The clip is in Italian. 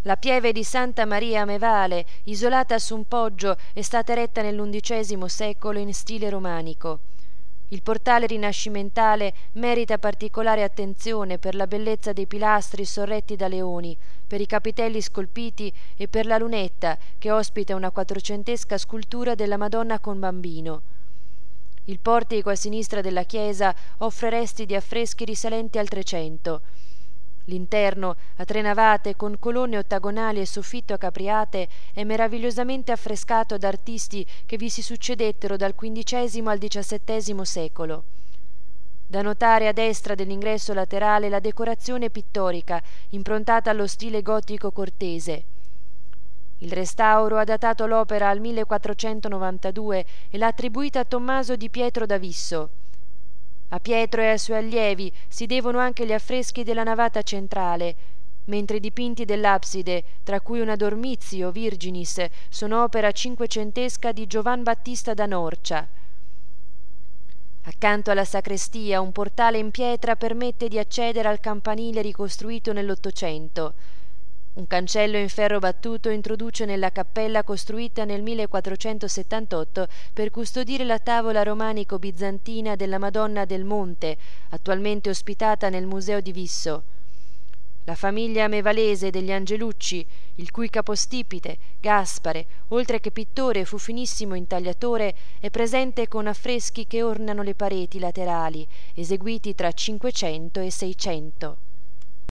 La pieve di Santa Maria Mevale, isolata su un poggio, è stata eretta nell'undicesimo secolo in stile romanico. Il portale rinascimentale merita particolare attenzione per la bellezza dei pilastri sorretti da leoni, per i capitelli scolpiti e per la lunetta che ospita una quattrocentesca scultura della Madonna con Bambino. Il portico a sinistra della chiesa offre resti di affreschi risalenti al Trecento. L'interno, a tre navate con colonne ottagonali e soffitto a capriate, è meravigliosamente affrescato da artisti che vi si succedettero dal XV al XVII secolo. Da notare a destra dell'ingresso laterale la decorazione pittorica, improntata allo stile gotico cortese. Il restauro ha datato l'opera al 1492 e l'ha attribuita a Tommaso di Pietro d'Avisso. A Pietro e ai suoi allievi si devono anche gli affreschi della navata centrale, mentre i dipinti dell'abside, tra cui una Dormitio Virginis, sono opera cinquecentesca di Giovan Battista da Norcia. Accanto alla sacrestia un portale in pietra permette di accedere al campanile ricostruito nell'Ottocento. Un cancello in ferro battuto introduce nella cappella costruita nel 1478 per custodire la tavola romanico-bizantina della Madonna del Monte, attualmente ospitata nel Museo di Visso. La famiglia mevalese degli Angelucci, il cui capostipite, Gaspare, oltre che pittore fu finissimo intagliatore, è presente con affreschi che ornano le pareti laterali, eseguiti tra 500 e 600.